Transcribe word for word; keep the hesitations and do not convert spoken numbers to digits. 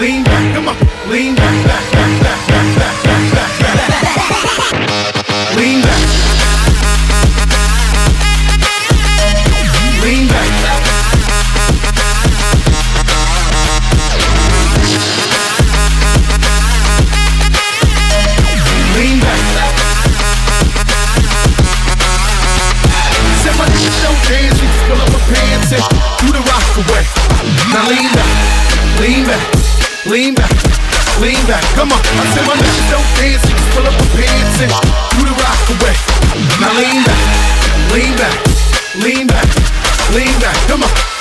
lean back, come on, lean back, back, back, back, back, back, back, back, back. Lean back. Lean back. Lean back. Said my niggas don't dance, we just pull up our pants and do the rock away. Now lean back, lean back, lean back, lean back. Come on, I said my niggas don't dance, we just pull up our pants and do the rock away. Now lean back, lean back, lean back, lean back. Come on.